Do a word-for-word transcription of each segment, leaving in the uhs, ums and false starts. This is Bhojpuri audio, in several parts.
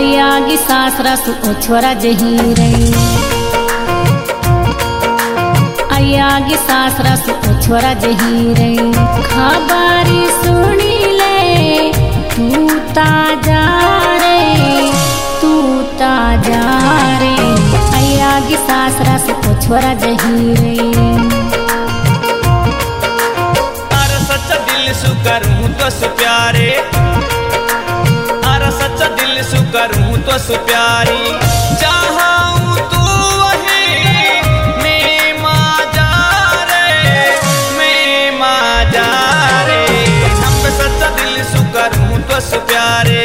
अयागी सासरा सु छोरा जहीरे अयागी सासरा सु छोरा जहीरे खबरी सुनी ले तू ता जा रे तू ता जा रे अयागी सासरा सु छोरा जहीरे अरे सच्चा दिल सु करूं तो सु प्यारे अरे सच्चा दिल सु करूं तो सु प्यारी चाहूं तू वही मैं मां जा रे मैं मां जा रे हम सच्चा दिल सु करूं तो सु प्यारे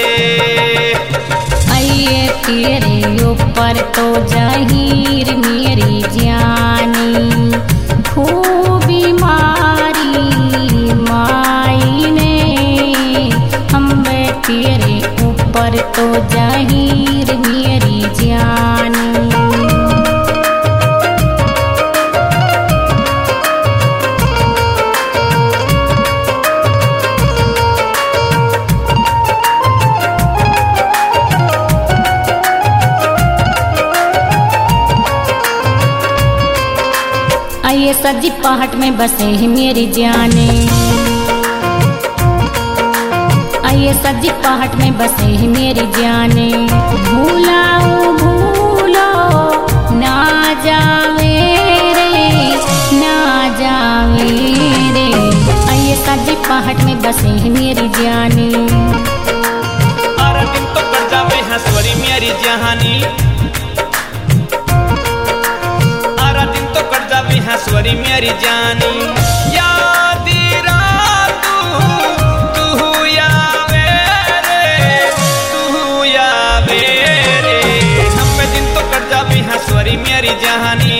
आइए तेरे ऊपर तो जहीर मेरी जानी खूबी मारी माई ने हम तेरे ऊपर तो जहीर मेरी जानी आइए सजी पहाड़ में बसे हैं मेरी जाने आइए सजी पहाड़ में बसे हैं मेरी जाने भूलाओ भूलो ना जावे रे ना जावे रे आइए सजी पहाड़ में बसे हैं मेरी जाने अरे दिन तो कर जावे हंसवरी मेरी जहानी हंसवरी मेरी जानी याद रातू तू यावे रे तू यावे रे हम दिन तो कट जावी हंसवरी मेरी जहानी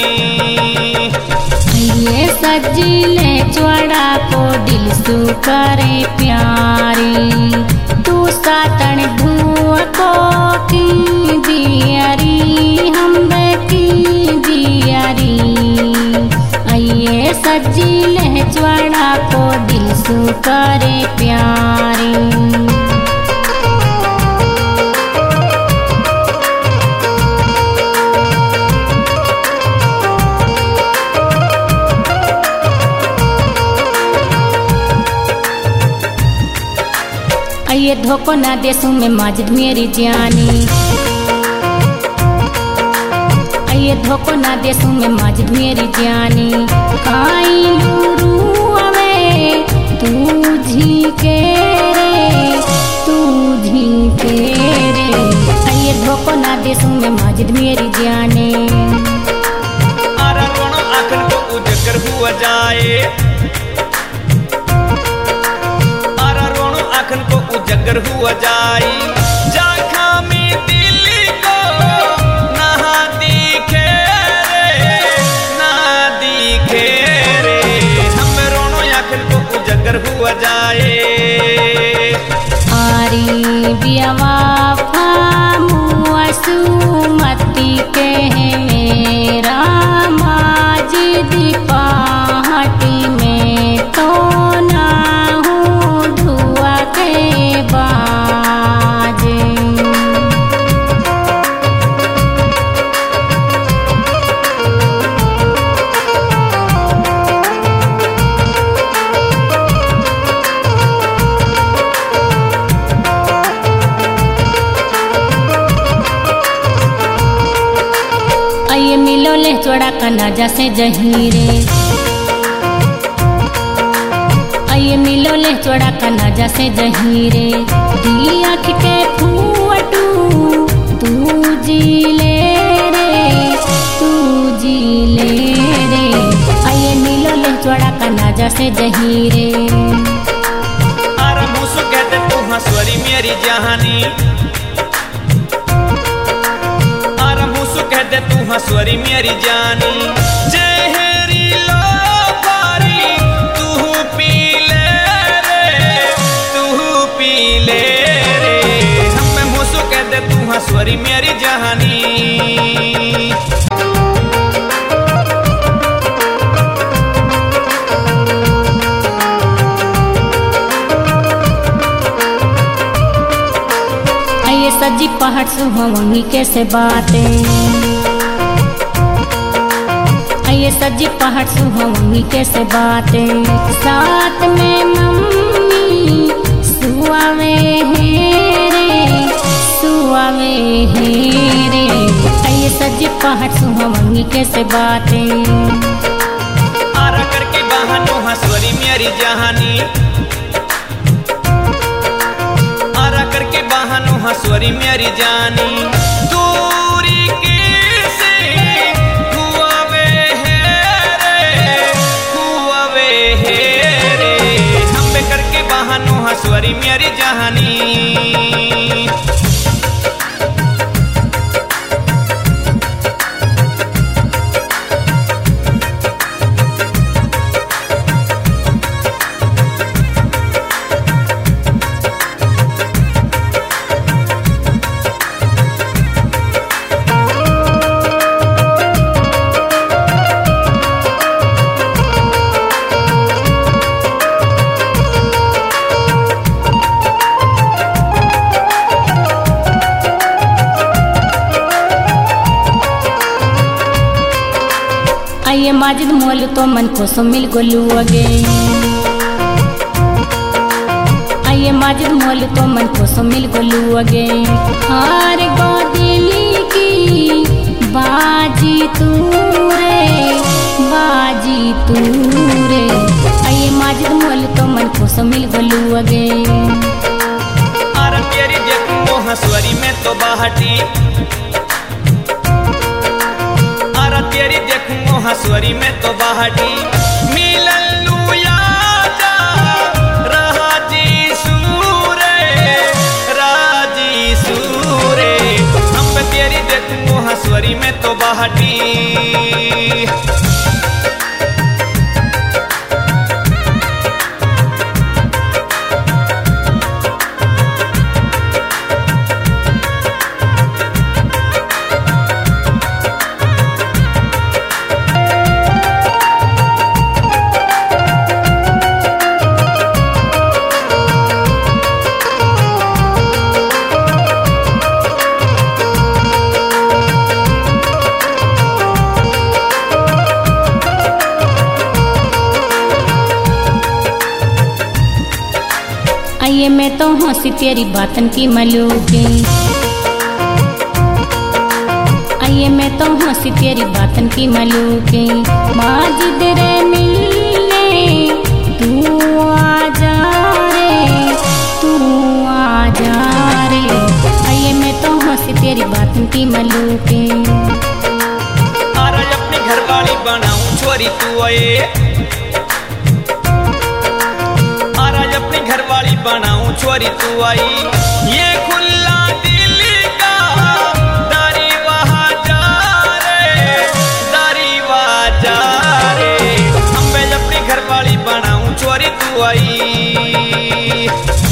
ये सजीले चौड़ा को दिल सु करे प्यारी तू सातन धुआ को की दियारी हम की दियारी ये सजीले चौड़ा को दिल सु करे प्यारी आइए धोखो ना देसू में माजिद मेरी जानी आइए धोखो ना देसू में माजिद मेरी जानी काई लूरू अवे तू जी के रे तू जी के रे आइए धोखो ना देसू में माजिद मेरी जाने अरे रोनो आखन को उजागर हुआ जाए अरे रोनो आखन को उजागर हुआ जाए जाखा में दिल को ना दिखे रे ना दिखे रे हम रोनो आखन को उजागर हुआ जाए आरी बियावाफा मुआसू मती के मेरा माजिद पहाटी में तो ना हूँ धुआ के बाजे आइए मिलो ले चौड़ा कना जैसे जहीरे आइए मिलो ले चौड़ा कना जैसे जहीरे दी आँख के फूटू तू जी ले रे तू जी ले रे आइए मिलो ले चौड़ा कना जैसे जहीरे अरे मुसु कहते तू हंसवरी मेरी जहानी कहते तू हंसवरी मेरी जानी जहरी लो पारी तू पी ले रे तू पी ले रे हम मुसु कहते तू हंसवरी मेरी जहानी सजी पहाड़ सुहावनी कैसे बातें, आइए सजी पहाड़ सुहावनी कैसे बातें, साथ में मम्मी सुआवे हैं रे, सुआवे हैं रे, आइए सजी पहाड़ सुहावनी कैसे बातें। आरा करके बहानो हंसवरी मेरी जहानी, आरा करके बहानो हंसवरी मेरी जानी, दूरी कैसे हुआवे है रे, हुआवे है रे, हम बे करके बहानो हंसवरी मेरी जहानी। आइए माजिद मोल तो मन को सो मिल गोलू अगे, आइए माजिद मोल तो मन को सो मिल गोलू अगे, हार गो दिली की बाजी तू रे, बाजी तू रे, आइए माजिद मोल तो मन को सो मिल गोलू अगे। आरा तेरी देखूं हंसवरी में तो बाहटी, आरा तेरी देखूं हंसवरी में तो बाहटी, मिलन लू यादा राजी सूरे, राजी सूरे, हम पे तेरी देखूं हंसवरी में तो बाहटी। आइए मैं तो हंसी तेरी बातन की मलूके, आइए मैं तो हंसी तेरी बातन की मलूके, माजिद रे मिलने तू आ जा रे, तू आ जा रे, आइए मैं तो हंसी तेरी बातन की मलूके। आरा अपनी घरवाली बनाऊं छोरी तू आए, अपनी घरवाली बनाऊं छोरी तू आई, ये खुला दिल का दारी वहाँ जा रे, दारी वहाँ जा रे, हम मैं अपनी घरवाली बनाऊं छोरी तू आई।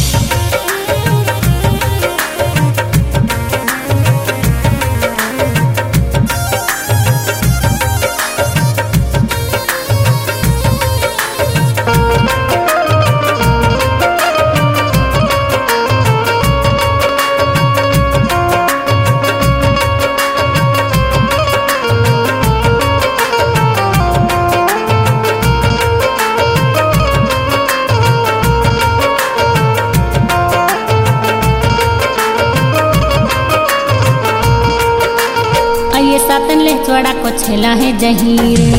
आइए सातन ले चौड़ा को छेला है जहीरे,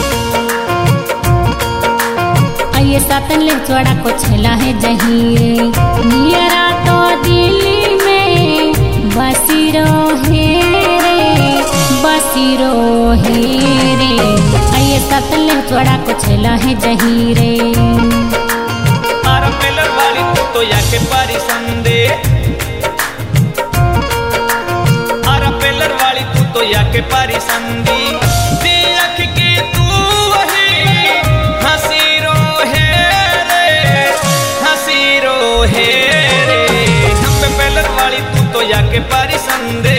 आइए सातन ले चौड़ा को छेला है जहीरे, नियरा तो दिल्ली में बसी रोहे रे, बसी रोहे रे, आइए सातन ले चौड़ा को छेला है जहीरे। आरा पेलर वाली तू तो याके पारी संदे, आरा पेलर वाली तू तो याके पारी संदी, देख के तू वही हंसी रोहे रे, हंसी रोहे रे, हम पे पेलर वाली तू तो याके पारी संदे।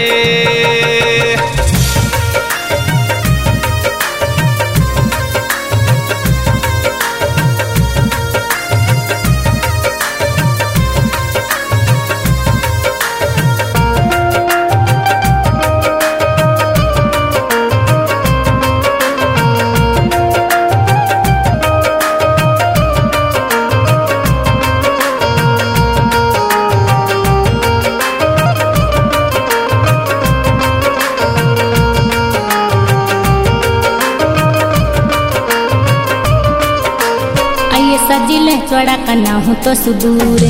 चौड़ा करना हूँ तो सुदूरे।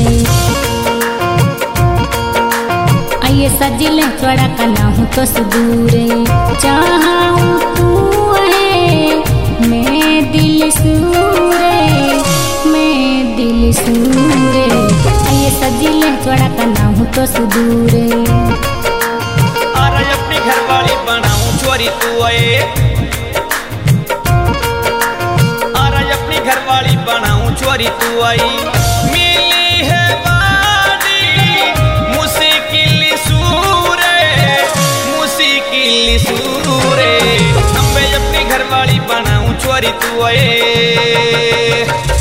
आइए सजिले चौड़ा करना हूँ तो सुदूरे। चाहूँ तू है मैं दिल सूरे, मैं दिल सूरे। आइए सजिले चौड़ा करना हूँ तो सुदूरे। अरे अपनी घरवाली बनाऊं चोरी तू आए, अरे अपनी घरवाली बनाऊं चोरी तू आई। मिली है बारी मुश्किल सूरे, मुश्किल सूरे। हम अपनी घरवाली बनाऊं चोरी तू आए।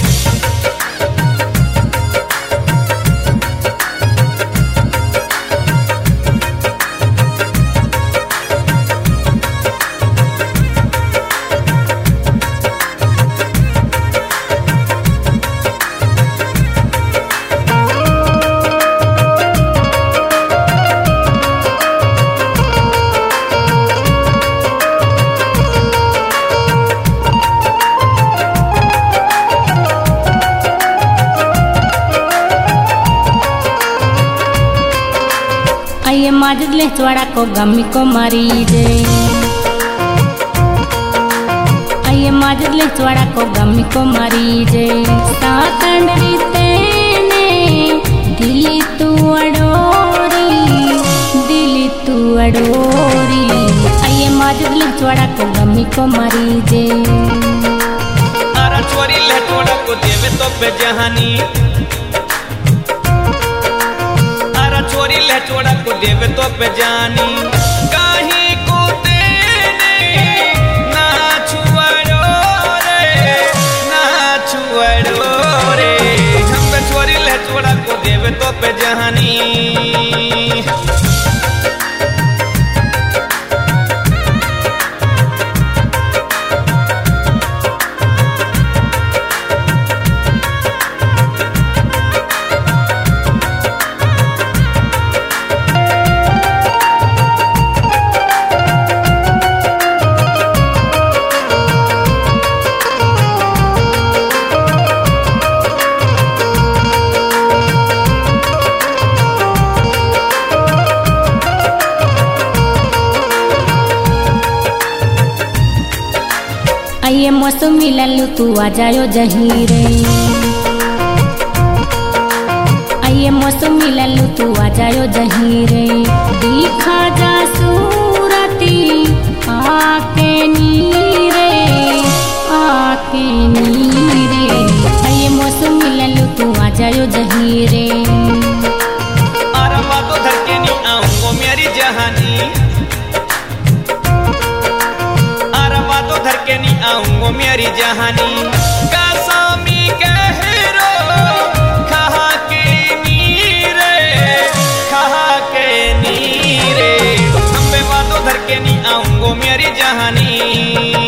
आइए माजले चौड़ा को गमी को मारी जे। आइए माजले चौड़ा को गमी को मारी जे। सातंडरी तेने दिली तू अडोरी, दिली तू अडोरी। आइए माजले चौड़ा को गमी को मारी जे। अरे चोरी ले चौड़ा को देवे तो पे जहानी, चोरी ले चोड़ा को देवे तो पे जानी। काहे को देने ना छुअड़ो रे, ना छुअड़ो रे। हम चोरी ले चोड़ा को देवे तो पे जानी। आइए मौसमी लल्लू तू आ जायो जहीरे। आइए मौसमी लल्लू तू आ जायो जहीरे। दिखा जा सूरती आके नीरे, आके नीरे। आइए मौसमी लल्लू तू आ जायो जहीरे। अरे बातों धर के नहीं आऊंगो मेरी जहानी, धर के नहीं आऊंगो मेरी जहानी। कासामी कहरो खहा के नीरे, खहा के नीरे। हम वादों धर के नहीं आऊंगो मेरी जहानी।